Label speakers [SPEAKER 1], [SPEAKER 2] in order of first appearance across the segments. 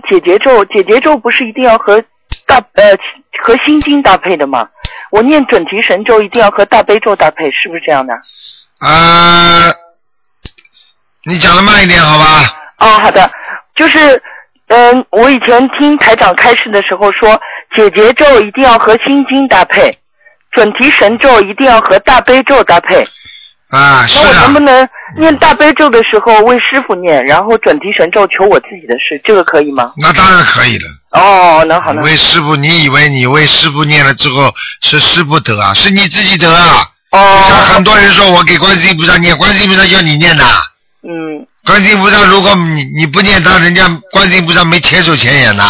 [SPEAKER 1] 解结咒，解结咒不是一定要和和心经搭配的吗？我念准提神咒一定要和大悲咒搭配，是不是这样的？
[SPEAKER 2] 你讲的慢一点好吧？
[SPEAKER 1] 哦，好的，就是我以前听台长开示的时候说，解结咒一定要和心经搭配，准提神咒一定要和大悲咒搭配。
[SPEAKER 2] 是的。
[SPEAKER 1] 那我能不能念大悲咒的时候为师父念，然后准提神咒求我自己的事，这个可以吗？
[SPEAKER 2] 那当然可以了。
[SPEAKER 1] 哦，那好。
[SPEAKER 2] 为师父，你以为你为师父念了之后是师父得啊？是你自己得啊。像很多人说我给观世音菩萨念，观世音菩萨要你念的。观世音菩萨如果你不念他，人家观世音菩萨没钱手钱眼的。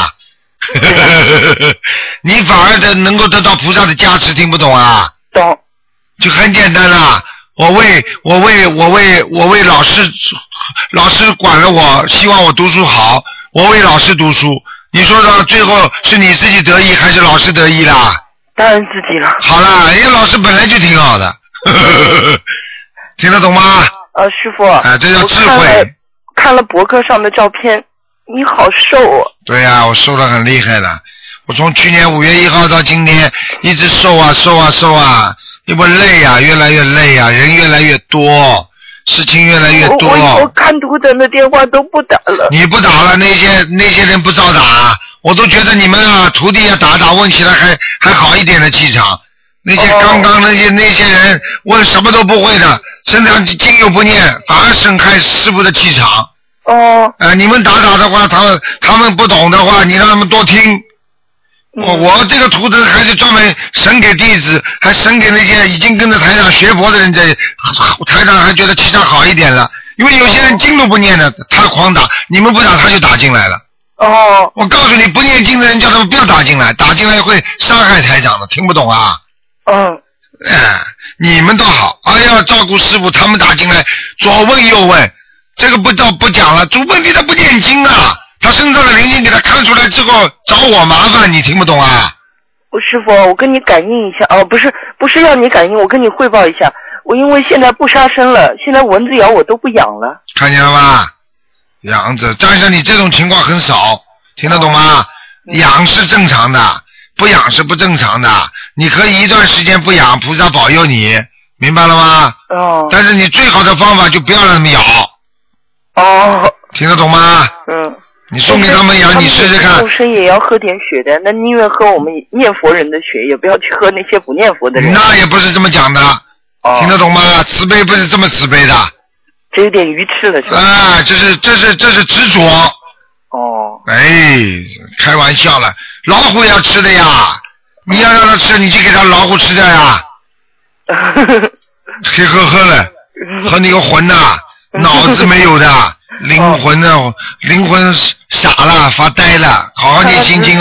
[SPEAKER 2] 你反而能够得到菩萨的加持，听不懂啊？
[SPEAKER 1] 懂。
[SPEAKER 2] 就很简单啦。我为老师管了我，希望我读书好，我为老师读书。你说到最后是你自己得意还是老师得意啦？
[SPEAKER 1] 当然自己了。
[SPEAKER 2] 好啦，人家老师本来就挺好的。听得懂吗？
[SPEAKER 1] 师父。
[SPEAKER 2] 这叫智慧。
[SPEAKER 1] 看了博客上的照片，你好瘦哦。
[SPEAKER 2] 对呀，我瘦得很厉害的。我从去年5月1号到今天一直瘦啊，因为累啊，越来越累啊，人越来越多，事情越来越多。
[SPEAKER 1] 我看图腾的电话都不打了。你
[SPEAKER 2] 不打了，那些人不照打，我都觉得你们啊，徒弟要打问起来还好一点的气场。那些刚那些人问什么都不会的，身上经又不念，反而损害师父的气场。你们打的话，他们不懂的话，你让他们多听。我这个图腾还是专门审给弟子，还审给那些已经跟着台长学佛的人，台长还觉得气场好一点了。因为有些人经都不念的，他狂打，你们不打他就打进来了。我告诉你，不念经的人叫他们不要打进来，打进来会伤害台长的，听不懂啊？你们倒好，要照顾师父，他们打进来左问右问，这个不讲了，主问题他不念经啊。他身上的灵性给他看出来之后找我麻烦，你听不懂啊？
[SPEAKER 1] 师父，我跟你感应一下。不是要你感应，我跟你汇报一下。我因为现在不杀生了，现在蚊子咬我都不痒了。
[SPEAKER 2] 看见了吧？痒着，加上你这种情况很少，听得懂吗？痒是正常的，不痒是不正常的。你可以一段时间不痒，菩萨保佑你，明白了吗？但是你最好的方法就不要让他们咬。听得懂吗？你送给他们养，你试试看。
[SPEAKER 1] 众生也要喝点血的，那宁愿喝我们念佛人的血，也不要去喝那些不念佛的人。
[SPEAKER 2] 那也不是这么讲的，听得懂吗？慈悲不是这么慈悲的。
[SPEAKER 1] 这有点愚痴了，是
[SPEAKER 2] 吧？这是执着。开玩笑了，老虎也要吃的呀。你要让它吃，你就给它老虎吃掉呀。黑呵呵了，和你个魂呐，脑子没有的。灵魂傻了，发呆了，好好念心经啊。